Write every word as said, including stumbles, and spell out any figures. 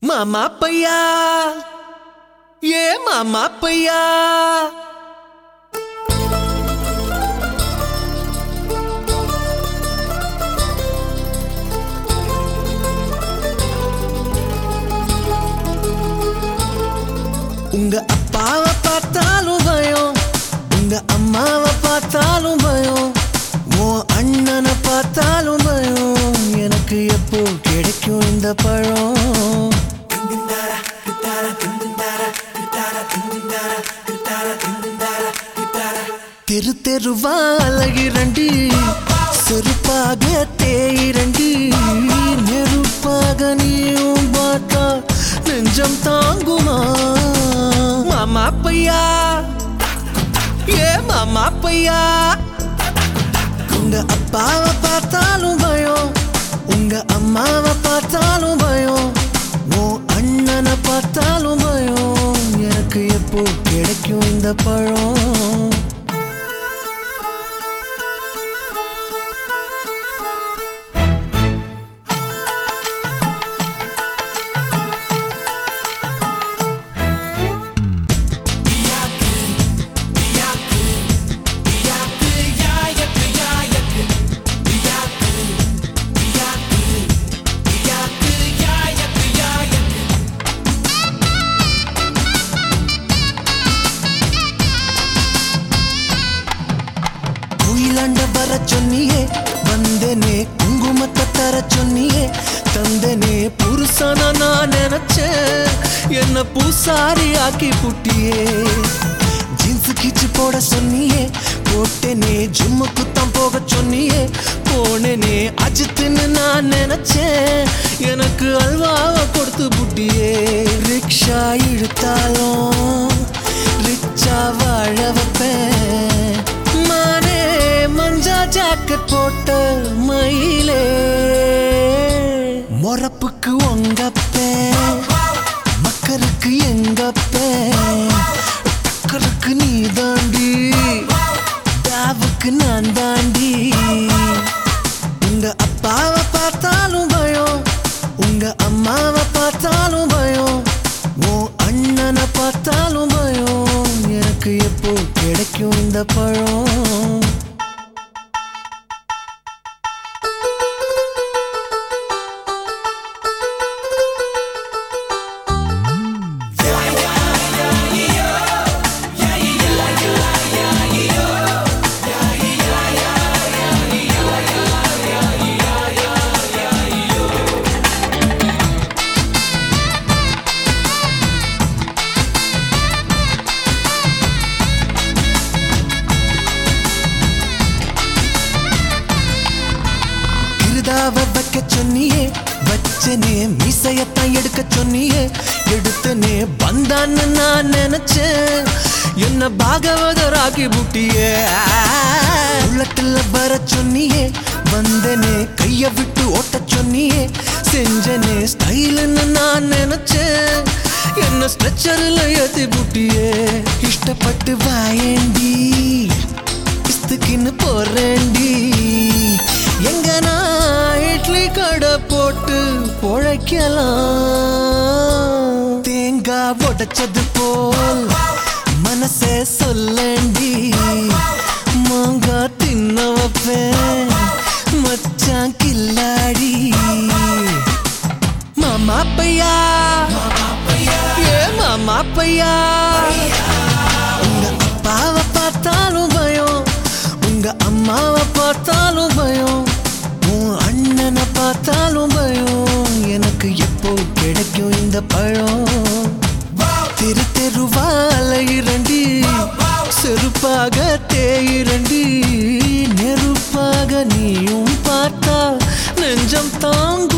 மாமா பையா ஏ மாமா பையா உங்க அப்பாவை பார்த்தாலும் பயம், உங்க அம்மாவை பார்த்தாலும் பயம், உன் அண்ணனை பார்த்தாலும் பயம். எனக்கு எப்போ கிடைக்கும் இந்த பழம்? தெரு தெருவா அழகிறண்டி, செருப்பாக தேயிரண்டி, நெருப்பாக நீயும் பார்த்தா நெஞ்சம் தாங்குமா? மாமா பையா ஏ மாமா பையா, உங்க அப்பாவை பார்த்தாலும் பயம், உங்க அம்மாவை பார்த்தாலும் பயம், உன் அண்ணனை பார்த்தாலும் பயம். எனக்கு எப்போ கிடைக்கும் இந்த பழம்? வர சொன்னியே வந்தனே, குங்குமத்தை தர சொன்னியே தந்தனே, புருஷனா நான் நினைச்சேன் என்ன பூசாரி ஆக்கி புட்டியே. ஜீன்ஸ் கிச்சு போட சொன்னியே போட்டேனே, ஜிம்முக்கு தான் போக சொன்னியே போனேனே, அஜித்துன்னு நான் நினைச்சேன் எனக்கு அல்வாவை கொடுத்து புட்டியே. ரிக்ஷா இழுத்தாலும் ரிச்சா வாழ வைப்பேன், மானே மஞ்சா ஜாக்கெட் போட்ட மயிலே, மொரப்புக்கு உங்கப்பே மக்களுக்கு எங்கப்பே, டக்கருக்கு நீ தாண்டி டாவுக்கு நான் தாண்டி. உங்க அப்பாவை பார்த்தாலும் பயம், உங்க அம்மாவை பார்த்தாலும் பயம், உன் அண்ணனை பார்த்தாலும் பயம். எனக்கு எப்போ கிடைக்கும் இந்த பழம்? வைக்க சொன்னியே வச்சனே, மீசையத்தான் எடுக்க சொன்னியே எடுத்தனே, பந்தான்னு நான் நினைச்சேன் என்ன பாகவதராகி புட்டியே. உள்ளத்துல வர சொன்னியே வந்தனே, கைய விட்டு ஓட்ட சொன்னியே செஞ்சனே, ஸ்டைலுன்னு நான் நினைச்சேன் என்ன ஸ்ட்ரெச்சர்ல ஏத்தி புட்டியே. இஷ்டப்பட்டு வாயேண்டி இஸ்துக்குன்னு போறேண்டி, எங்க நான் இட்லி கடை போட்டு பொழைக்கலாம். தேங்காய் உடைச்சது போல் மனசே சொல்லண்டி, மாங்கா தின்ன வைப்பேன் மச்சான் கில்லாடி. மாமா பையா ஏ மாமா பையா, உங்க அப்பாவை பார்த்தாலும் பயம், உங்க அம்மாவை பார்த்தாலும் பயம், உன் அண்ணனை பார்த்தாலும் பயம். எனக்கு எப்போ கிடைக்கும் இந்த பழம்? தெரு தெருவா அலையிரண்டி, செருப்பாக தேயிரண்டி, நெருப்பாக நீயும் பார்த்தா நெஞ்சம் தாங்க